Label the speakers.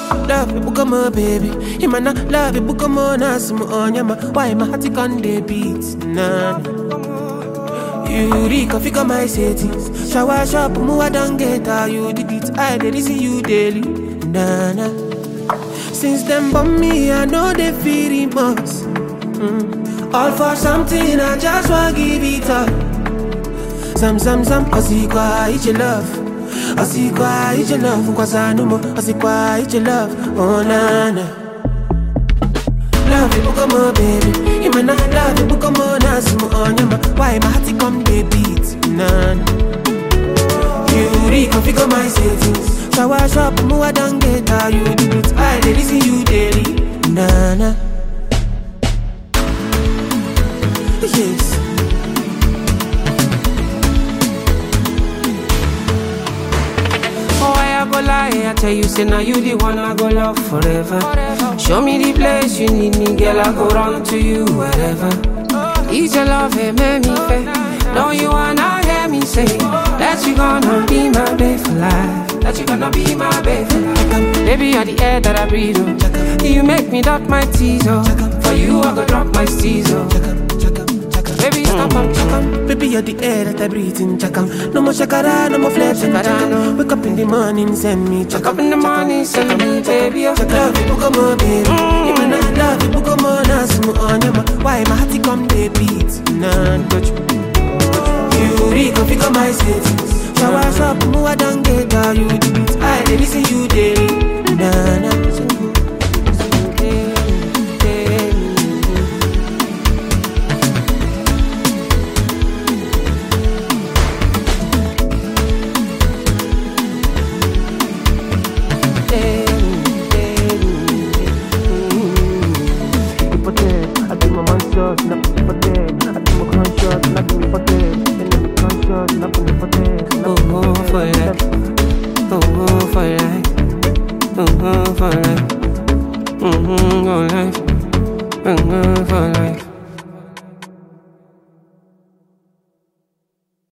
Speaker 1: Love it, book my baby. Him and I love it, book my nasum on yama. Why my heart on the beats? Nah. You reconfigure my settings. Shower shop, move don't get how you did it. I did see you daily. Nah, nah. Since them bomb me, I know they feel remorse. All for something, I just want give it up. Some, I see why it's your love. I see why it's your love. Cause I know more, I see why it's your love. Oh, na, na. Love it, book my baby. You man, I love it, book my nasum on yama. Why my heart come the beat? Nah. You reconfigure my settings. Shower shop, move don't get how you did it. I did see you daily. Nah, nah. Yes.
Speaker 2: Oh, I go lie, I tell you, say now you the one I go love forever. Show me the place you need me, girl, I go run to you wherever. It's your love, it made me fair. Don't you wanna hear me say that you gonna be my babe for life? That you gonna be my babe for life? Baby, you're the air that I breathe, oh. You make me dot my teeth, oh. For you, I go drop my steez, oh. Baby, stop on chakam.
Speaker 1: Baby, you're the air that I breathe in, chakam. No more shakara, no more flex, chakam. Wake up in the morning, send me chakam.
Speaker 2: Wake up in the morning, send me, baby.
Speaker 1: Love it, book my baby. You man, I love it, book my nasum on yama. Why my heart come the beat? Nah, touch me. You reconfigure my settings. Shower shop, move don't get how you did it. I did see you daily. Nah, nah.
Speaker 2: For life, for life.